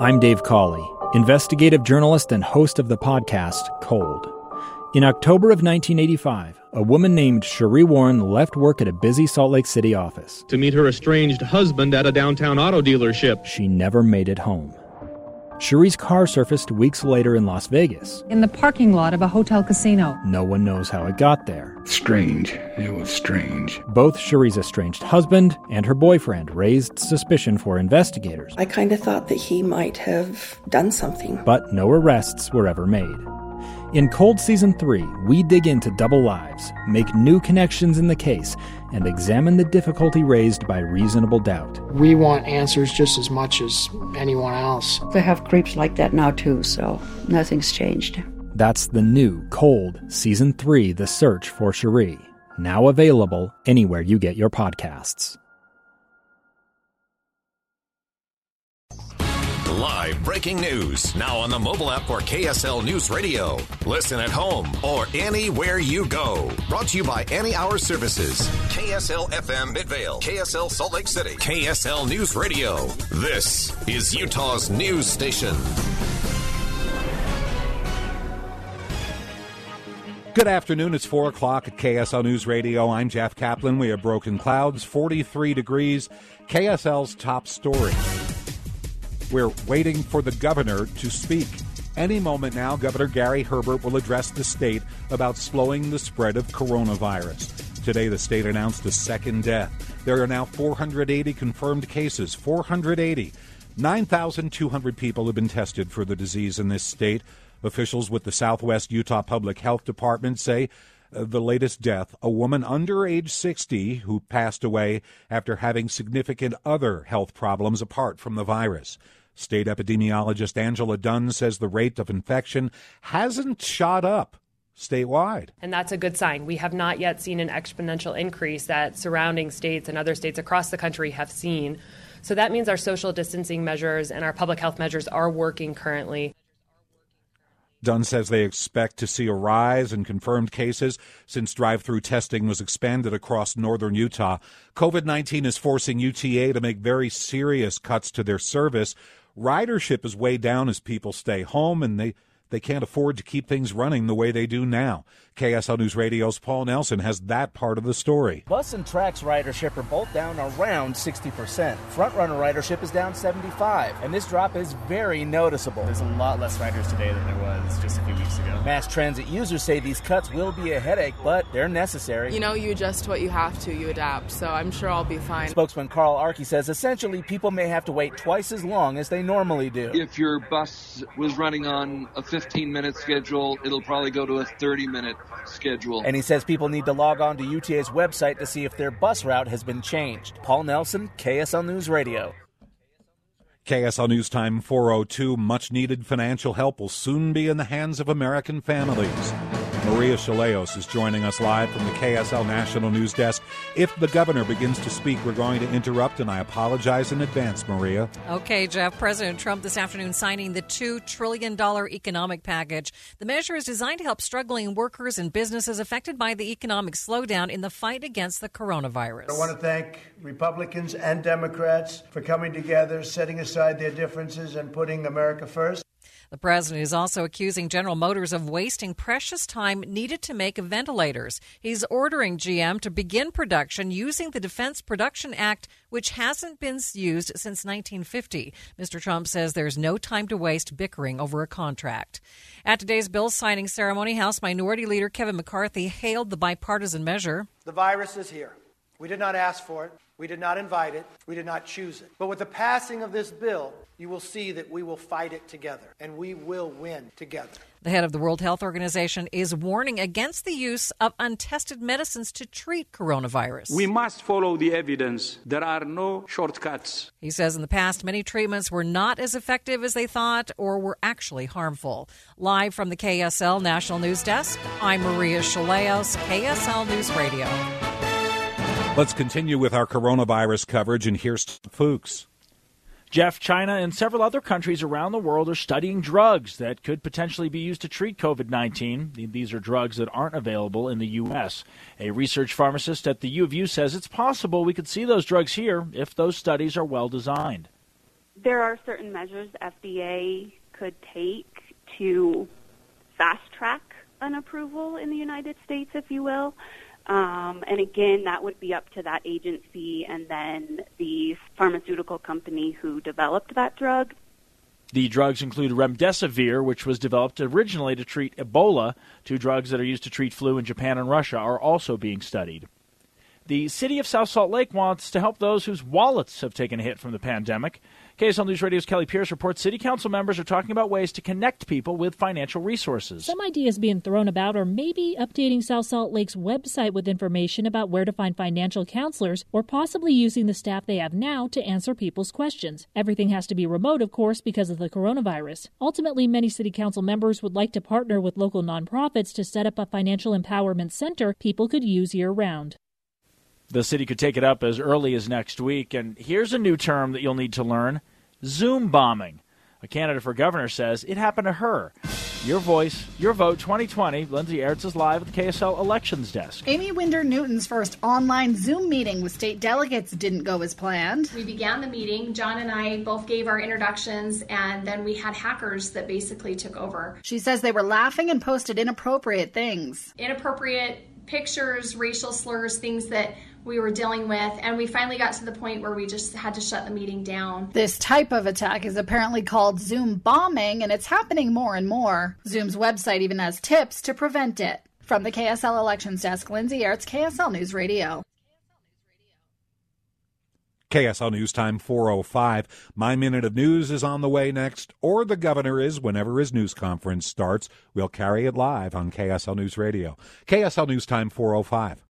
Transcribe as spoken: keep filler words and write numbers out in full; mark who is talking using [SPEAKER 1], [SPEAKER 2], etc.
[SPEAKER 1] I'm Dave Cawley, investigative journalist and host of the podcast Cold. In October of nineteen eighty-five, a woman named Sheree Warren left work at a busy Salt Lake City office
[SPEAKER 2] to meet her estranged husband at a downtown auto dealership.
[SPEAKER 1] She never made it home. Sheree's car surfaced weeks later in Las Vegas.
[SPEAKER 3] In the parking lot of a hotel casino.
[SPEAKER 1] No one knows how it got there.
[SPEAKER 4] Strange. It was strange.
[SPEAKER 1] Both Sheree's estranged husband and her boyfriend raised suspicion for investigators.
[SPEAKER 5] I kind of thought that he might have done something.
[SPEAKER 1] But no arrests were ever made. In Cold Season three, we dig into double lives, make new connections in the case, and examine the difficulty raised by reasonable doubt.
[SPEAKER 6] We want answers just as much as anyone else.
[SPEAKER 7] They have creeps like that now too, so nothing's changed.
[SPEAKER 1] That's the new Cold Season three, The Search for Sheree, now available anywhere you get your podcasts.
[SPEAKER 8] Live breaking news, now on the mobile app for K S L News Radio. Listen at home or anywhere you go. Brought to you by Any Hour Services. K S L F M Midvale, K S L Salt Lake City, K S L News Radio. This is Utah's news station.
[SPEAKER 9] Good afternoon. It's four o'clock at K S L News Radio. I'm Jeff Kaplan. We have broken clouds, forty-three degrees. K S L's top story. We're waiting for the governor to speak. Any moment now, Governor Gary Herbert will address the state about slowing the spread of coronavirus. Today, the state announced a second death. There are now four hundred eighty confirmed cases, four hundred eighty. nine thousand two hundred people have been tested for the disease in this state. Officials with the Southwest Utah Public Health Department say uh, the latest death, a woman under age sixty who passed away after having significant other health problems apart from the virus. State epidemiologist Angela Dunn says the rate of infection hasn't shot up statewide.
[SPEAKER 10] And that's a good sign. We have not yet seen an exponential increase that surrounding states and other states across the country have seen. So that means our social distancing measures and our public health measures are working currently.
[SPEAKER 9] Dunn says they expect to see a rise in confirmed cases since drive-through testing was expanded across northern Utah. COVID nineteen is forcing U T A to make very serious cuts to their service. Ridership is way down as people stay home, and they, they can't afford to keep things running the way they do now. K S L News Radio's Paul Nelson has that part of the story.
[SPEAKER 11] Bus and Trax ridership are both down around sixty percent. Front-runner ridership is down seventy-five, and this drop is very noticeable.
[SPEAKER 12] There's a lot less riders today than there was just a few weeks ago.
[SPEAKER 11] Mass transit users say these cuts will be a headache, but they're necessary.
[SPEAKER 13] You know, you adjust what you have to, you adapt, so I'm sure I'll be fine.
[SPEAKER 11] Spokesman Carl Arkey says essentially people may have to wait twice as long as they normally do.
[SPEAKER 14] If your bus was running on a fifteen-minute schedule, it'll probably go to a thirty-minute schedule.
[SPEAKER 11] And he says people need to log on to U T A's website to see if their bus route has been changed. Paul Nelson, K S L News Radio.
[SPEAKER 9] K S L News Time four oh two. Much-needed financial help will soon be in the hands of American families. Maria Chaleos is joining us live from the K S L National News Desk. If the governor begins to speak, we're going to interrupt, and I apologize in advance, Maria.
[SPEAKER 15] Okay, Jeff. President Trump this afternoon signing the two trillion dollars economic package. The measure is designed to help struggling workers and businesses affected by the economic slowdown in the fight against the coronavirus.
[SPEAKER 16] I want to thank Republicans and Democrats for coming together, setting aside their differences, and putting America first.
[SPEAKER 15] The president is also accusing General Motors of wasting precious time needed to make ventilators. He's ordering G M to begin production using the Defense Production Act, which hasn't been used since nineteen fifty. Mister Trump says there's no time to waste bickering over a contract. At today's bill signing ceremony, House Minority Leader Kevin McCarthy hailed the bipartisan measure.
[SPEAKER 17] The virus is here. We did not ask for it. We did not invite it. We did not choose it. But with the passing of this bill, you will see that we will fight it together, and we will win together.
[SPEAKER 15] The head of the World Health Organization is warning against the use of untested medicines to treat coronavirus.
[SPEAKER 18] We must follow the evidence. There are no shortcuts.
[SPEAKER 15] He says in the past, many treatments were not as effective as they thought or were actually harmful. Live from the K S L National News Desk, I'm Maria Chaleos, K S L News Radio.
[SPEAKER 9] Let's continue with our coronavirus coverage, and here's Fuchs.
[SPEAKER 19] Jeff, China and several other countries around the world are studying drugs that could potentially be used to treat COVID nineteen. These are drugs that aren't available in the U S. A research pharmacist at the U of U says it's possible we could see those drugs here if those studies are well designed.
[SPEAKER 20] There are certain measures the F D A could take to fast-track an approval in the United States, if you will. Um, and again, that would be up to that agency and then the pharmaceutical company who developed that drug.
[SPEAKER 19] The drugs include remdesivir, which was developed originally to treat Ebola. Two drugs that are used to treat flu in Japan and Russia are also being studied. The city of South Salt Lake wants to help those whose wallets have taken a hit from the pandemic. K S L News Radio's Kelly Pierce reports city council members are talking about ways to connect people with financial resources.
[SPEAKER 21] Some ideas being thrown about are maybe updating South Salt Lake's website with information about where to find financial counselors, or possibly using the staff they have now to answer people's questions. Everything has to be remote, of course, because of the coronavirus. Ultimately, many city council members would like to partner with local nonprofits to set up a financial empowerment center people could use year-round.
[SPEAKER 19] The city could take it up as early as next week. And here's a new term that you'll need to learn: Zoom bombing. A candidate for governor says it happened to her. Your voice, your vote, twenty twenty. Lindsay Aerts is live at the K S L Elections Desk.
[SPEAKER 22] Amy Winder-Newton's first online Zoom meeting with state delegates didn't go as planned.
[SPEAKER 23] We began the meeting. John and I both gave our introductions, and then we had hackers that basically took over.
[SPEAKER 22] She says they were laughing and posted inappropriate things.
[SPEAKER 23] Inappropriate pictures, racial slurs, things that we were dealing with, and we finally got to the point where we just had to shut the meeting down.
[SPEAKER 22] This type of attack is apparently called Zoom bombing, and it's happening more and more. Zoom's website even has tips to prevent it. From the K S L Elections Desk, Lindsay Aerts, K S L News Radio.
[SPEAKER 9] K S L News Time four oh five. My Minute of News is on the way next, or the governor is whenever his news conference starts. We'll carry it live on K S L News Radio. K S L News Time four oh five.